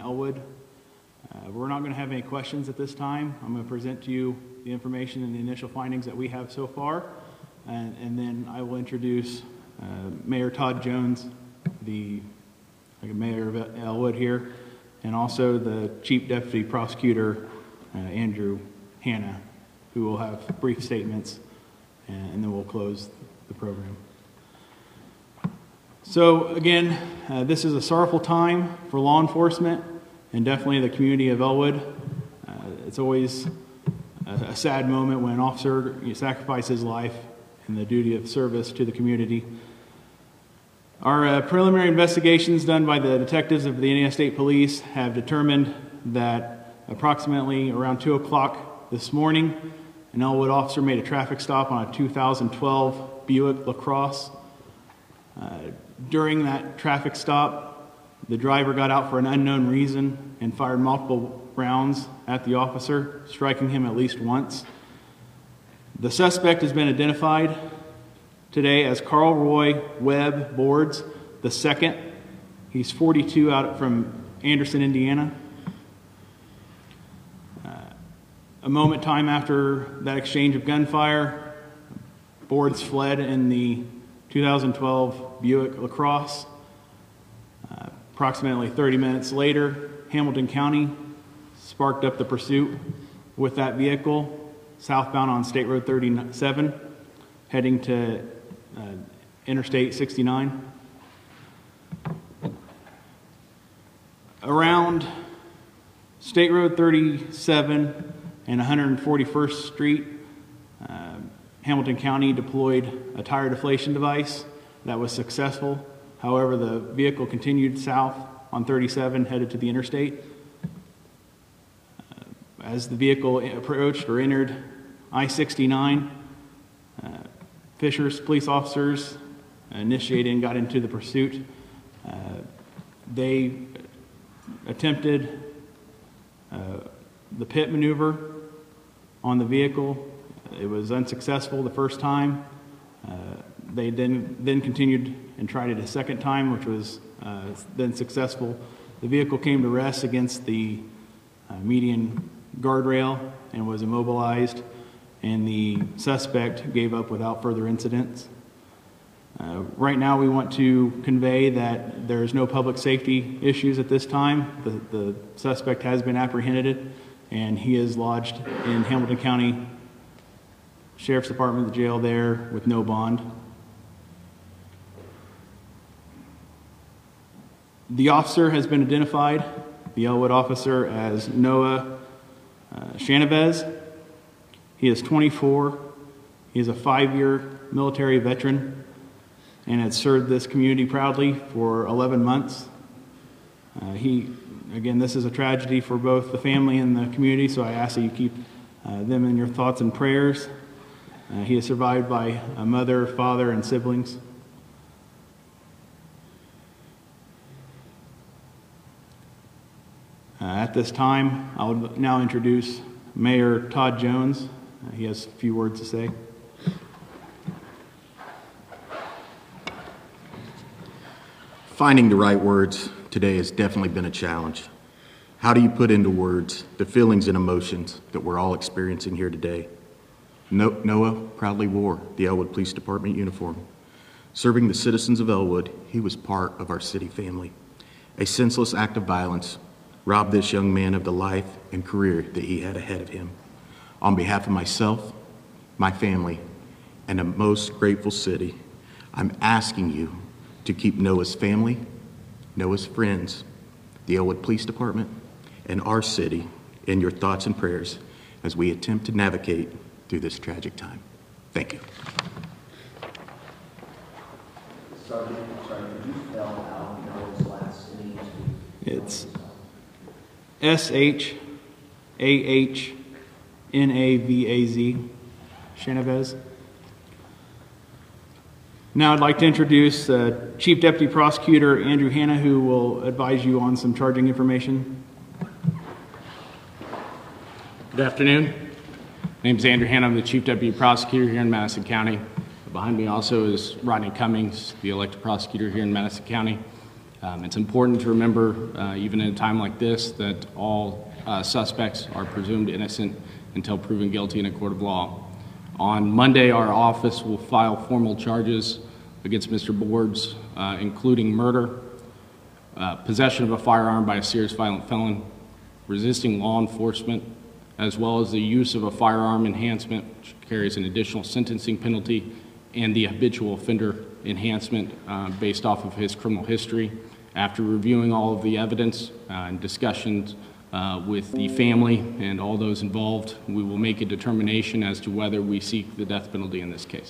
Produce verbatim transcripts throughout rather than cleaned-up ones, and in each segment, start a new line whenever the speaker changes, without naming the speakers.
Elwood. Uh, we're not going to have any questions at this time. I'm going to present to you the information and the initial findings that we have so far, and, and then I will introduce uh, Mayor Todd Jones, the like, Mayor of Elwood here, and also the Chief Deputy Prosecutor, uh, Andrew Hanna, who will have brief statements, and, and then we'll close the program. So again, uh, this is a sorrowful time for law enforcement and definitely the community of Elwood. Uh, it's always a, a sad moment when an officer you know, sacrifices his life in the duty of service to the community. Our uh, preliminary investigations done by the detectives of the Indiana State Police have determined that approximately around two o'clock this morning, an Elwood officer made a traffic stop on a two thousand twelve Buick LaCrosse. Uh, during that traffic stop, the driver got out for an unknown reason and fired multiple rounds at the officer, striking him at least once. The suspect has been identified today as Carl Roy Webb Boards the second. He's forty-two, out from Anderson, Indiana. Uh, a moment time after that exchange of gunfire, Boards fled in the two thousand twelve Buick LaCrosse. Uh, approximately thirty minutes later, Hamilton County sparked up the pursuit with that vehicle southbound on State Road thirty-seven, heading to uh, Interstate sixty-nine. Around State Road thirty-seven and one hundred forty-first Street, uh, Hamilton County deployed a tire deflation device that was successful. However, the vehicle continued south on thirty-seven, headed to the interstate. Uh, as the vehicle approached or entered I sixty-nine, uh, Fishers police officers initiated and got into the pursuit. Uh, they attempted uh, the pit maneuver on the vehicle. It was unsuccessful the first time. Uh, they then, then continued and tried it a second time, which was uh, then successful. The vehicle came to rest against the uh, median guardrail and was immobilized, and the suspect gave up without further incidents. Uh, right now we want to convey that there is no public safety issues at this time. The, the suspect has been apprehended, and he is lodged in Hamilton County Sheriff's Department, the jail there, with no bond. The officer has been identified, the Elwood officer, as Noah uh, Shanavez. He is twenty-four. He is a five-year military veteran and has served this community proudly for eleven months. Uh, he, again, this is a tragedy for both the family and the community, so I ask that you keep uh, them in your thoughts and prayers. Uh, he is survived by a mother, father, and siblings. Uh, at this time, I will now introduce Mayor Todd Jones. Uh, he has a few words to say.
Finding the right words today has definitely been a challenge. How do you put into words the feelings and emotions that we're all experiencing here today? Noah proudly wore the Elwood Police Department uniform. Serving the citizens of Elwood, he was part of our city family. A senseless act of violence robbed this young man of the life and career that he had ahead of him. On behalf of myself, my family, and a most grateful city, I'm asking you to keep Noah's family, Noah's friends, the Elwood Police Department, and our city in your thoughts and prayers as we attempt to navigate through this tragic time. Thank you.
Sergeant, sorry, could you spell out Noah's last name?
It's S H A H N A V A Z, Shanavez. Now I'd like to introduce uh, Chief Deputy Prosecutor Andrew Hanna, who will advise you on some charging information.
Good afternoon. My name is Andrew Hanna. I'm the Chief Deputy Prosecutor here in Madison County. Behind me also is Rodney Cummings, the elected prosecutor here in Madison County. Um, It's important to remember, uh, even in a time like this, that all uh, suspects are presumed innocent until proven guilty in a court of law. On Monday, our office will file formal charges against Mister Boards, uh, including murder, uh, possession of a firearm by a serious violent felon, resisting law enforcement, as well as the use of a firearm enhancement, which carries an additional sentencing penalty, and the habitual offender enhancement uh, based off of his criminal history. After reviewing all of the evidence uh, and discussions uh, with the family and all those involved, we will make a determination as to whether we seek the death penalty in this case.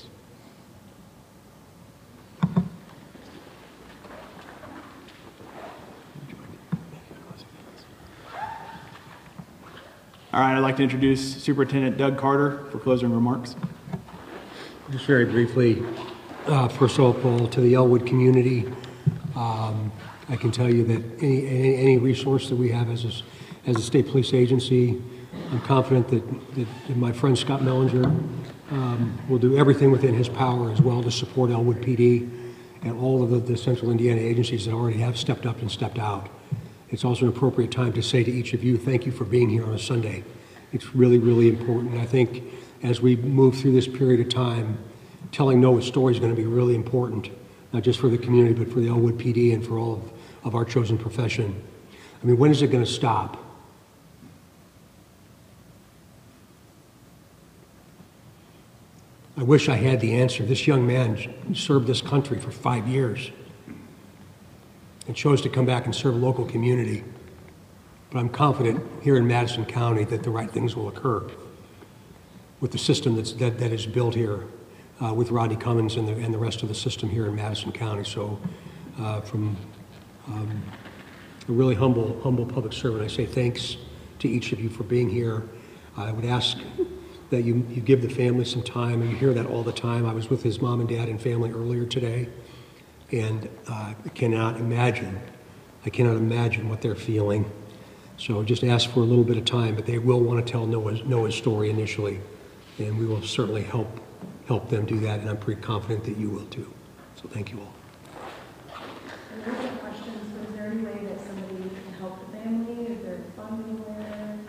All right, I'd like to introduce Superintendent Doug Carter for closing remarks.
Just very briefly, uh, first of all, to the Elwood community, um, I can tell you that any, any, any resource that we have as a, as a state police agency, I'm confident that, that, that my friend Scott Mellinger um, will do everything within his power as well to support Elwood P D and all of the, the Central Indiana agencies that already have stepped up and stepped out. It's also an appropriate time to say to each of you, thank you for being here on a Sunday. It's really, really important. And I think as we move through this period of time, telling Noah's story is going to be really important, not just for the community, but for the Elwood P D and for all of, of our chosen profession. I mean, when is it going to stop? I wish I had the answer. This young man served this country for five years and chose to come back and serve a local community. But I'm confident here in Madison County that the right things will occur with the system that's, that, that is built here uh, with Rodney Cummins and the, and the rest of the system here in Madison County. So uh, from um, a really humble, humble public servant, I say thanks to each of you for being here. I would ask that you, you give the family some time, and you hear that all the time. I was with his mom and dad and family earlier today, and uh, I cannot imagine, I cannot imagine what they're feeling. So just ask for a little bit of time, but they will want to tell Noah's, Noah's story initially, and we will certainly help, help them do that, and I'm pretty confident that you will too. So thank you all.
Any other questions? Is there any way that somebody can help the family? Is there funding there?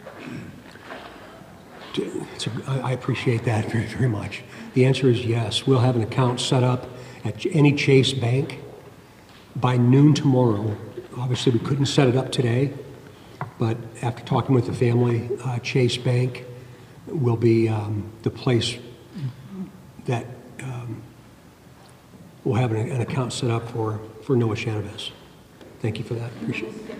It's a, I appreciate that very, very much. The answer is yes. We'll have an account set up at any Chase Bank by noon tomorrow. Obviously, we couldn't set it up today, but after talking with the family, uh, Chase Bank will be um, the place that um, we'll have an, an account set up for, for Noah Shanavis. Thank you for that. Appreciate it.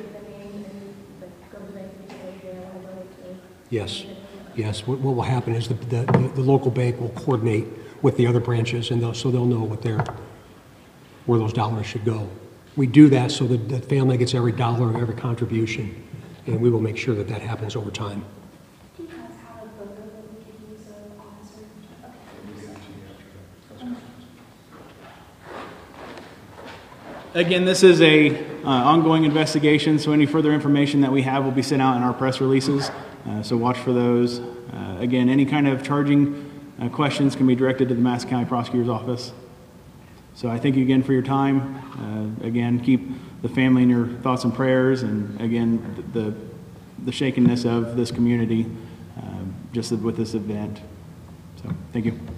Yes. Yes, what, what will happen is the, the, the local bank will coordinate with the other branches, and they'll, so they'll know what their, where those dollars should go. We do that so that the family gets every dollar of every contribution, and we will make sure that that happens over time.
Do you guys have a photo that we could use of officer? Okay.
Again, this is a uh, ongoing investigation, so any further information that we have will be sent out in our press releases. Uh, so watch for those. Uh, again, any kind of charging uh, questions can be directed to the Madison County Prosecutor's Office. So I thank you again for your time. Uh, again, keep the family in your thoughts and prayers, and again, the the shakenness of this community uh, just with this event. So thank you.